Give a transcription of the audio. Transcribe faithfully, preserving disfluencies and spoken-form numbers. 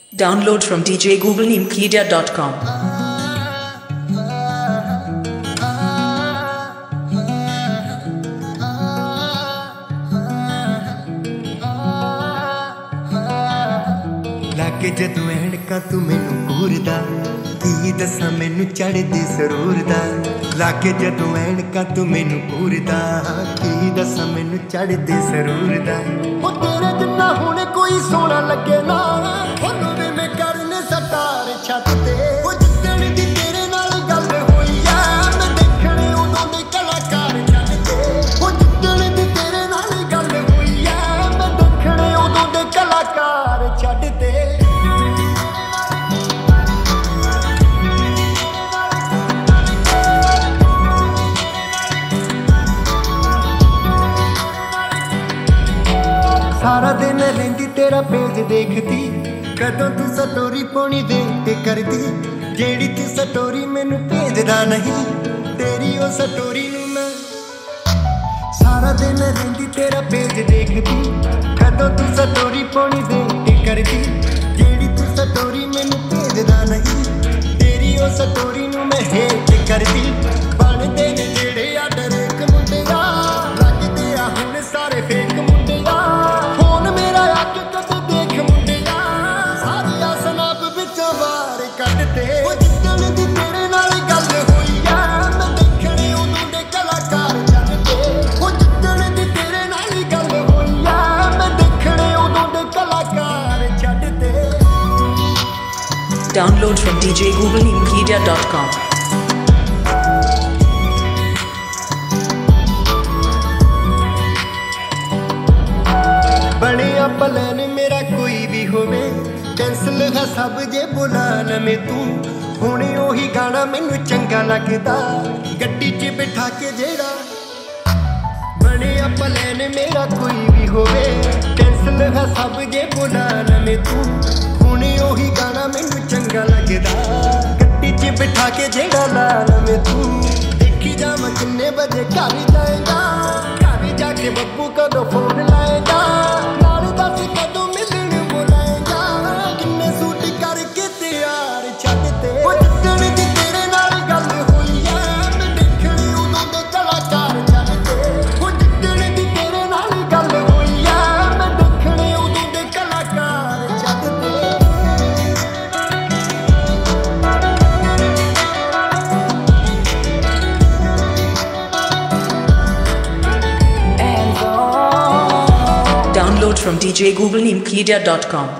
Download from d j google nimkedia dot com. लागे जदों ऐनका तू मैनू घूरदा की दसां मैनू चढ़दी सरूर दा लागे जदों ऐनका तू मैनू घूरदा की दसां मैनू चढ़दी सरूर दा ओ तेरे जिन्ना हुण कोई सोना लगे ना हुण वे मैं करने सतार छत ते ओ जिद्दण दी तेरे नाल गल होई आ मैं देखणे उदों दे कलाकार छत ते ओ जिद्दण दी तेरे नाल गल होई आ मैं देखणे उदों दे कलाकार छत ते सारा दिन रहिंदी तेरा पेज देखती कदों तू स्टोरी पाउणी वेट करदी जेड़ी तू स्टोरी मैनू भेजदा नहीं तेरी ओ स्टोरी नू मैं सारा दिन रहिंदी तेरा पेज देखती कदों तू स्टोरी पाउणी वेट करदी जेड़ी तू स्टोरी मैनू भेजदा नहीं तेरी ओ स्टोरी नू मैं हेट करदी बनदे ने जेड़े आडर एक मुंडिया लगदे आ हुण सारे फेक मुंडिया Download from d j google nimkedia dot com. बनिया प्लान मेरा कोई भी होवे कैंसल है सब जे बुला न मैं तू हुणे ओही गाना मैनू चंगा लगदा गड्डी च बिठा के जेड़ा बनिया प्लान मेरा कोई भी होवे कैंसल है सब जे बुला न मैं तू हुणे ओही गाना मैनू चंगा लगदा गड्डी च बिठा के जेड़ा ला न मैं तू देखी जावां किन्ने बजे घर जाएगा घर जाके बब्बू कदों फोन लाएगा Download from d j google nimkedia dot com.